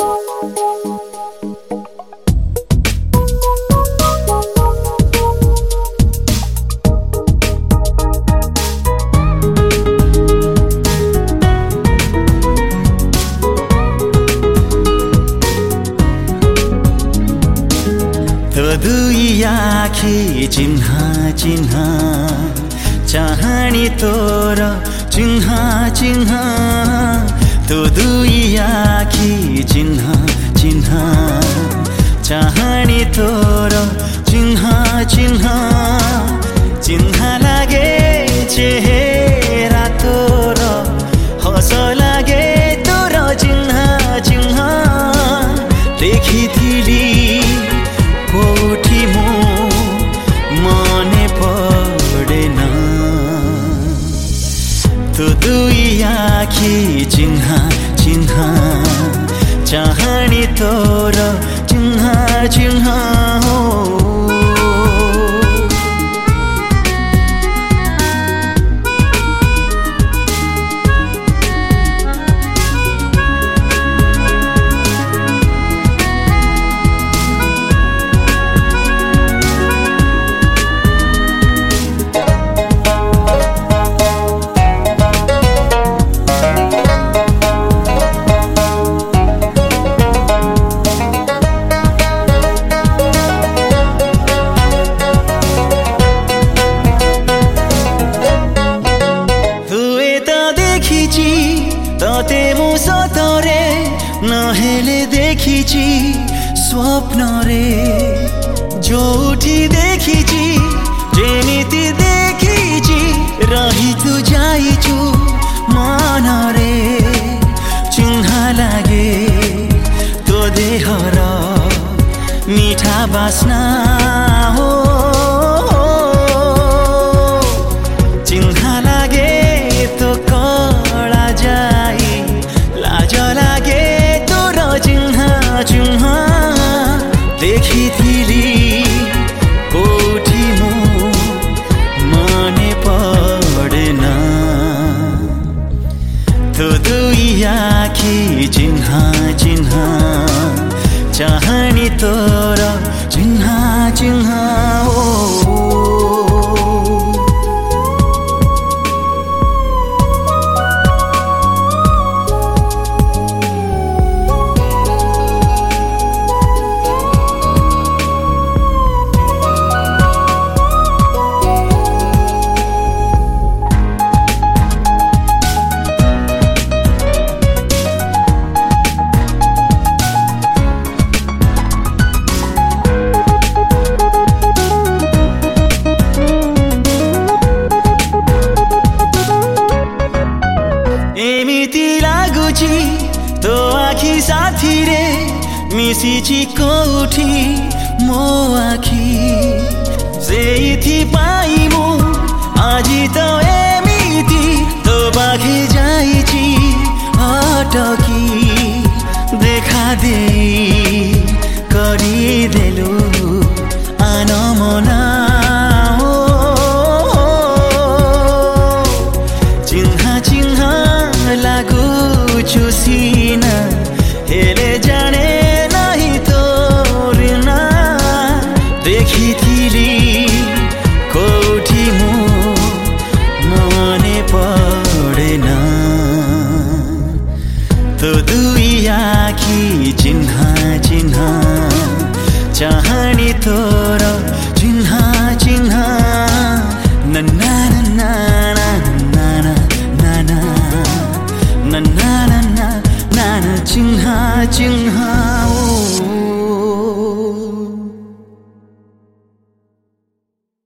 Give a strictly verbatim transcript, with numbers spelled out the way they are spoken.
दुई आँखी चिन्ह चिन्ह चाहनी तोर चिन्ह चिन्ह तो दुई आँखी चिन्ह चिन्ह चाहनी तोर चिन्ह चिन्ह चिन्ह लागे चेहरा तोर हस लागे तोर चिन्ह चिन्ह देखिथिली कोठी मो मने पड़ेन तो दुई आँखी चिन्ह चिन्ह चाहनी तोर चिन्ह चिन्ह हो। तते मु सतरे नहेले देखिची स्वप्न रे जोठी देखिची जेमिति देखिची रही तु जाइछु मन रे चिन्ह लागे तो देहर मीठा बास्ना हो चिन्ह लागे तो कड़ा जाई लाज लागे तोर चिन्ह चिन्ह देखिथिली कोठी मो मने पड़ेन तो दुई आँखी चिन्ह चिन्ह चाहनी तोर चिन्ह चिन्ह ओ। एमिति लागुची तो आँखी साथी रे मिसिची कोठी मो आँखी सेइथि पाई मु आजी तो एमिति तो बाघे जाइची अटकी देखा दे करी देलु आनमना लागुछु सीन हेले जाने नहीं तोर ना देखिथिली कोठी मो मने पड़ेन तो दुई आँखी चिन्ह चिन्ह चाहनी तोर चिन्ह चिन्ह नन्ना नन्ना नन्ना नन्ना नन्ना नन्ना चिन्ह चिन्ह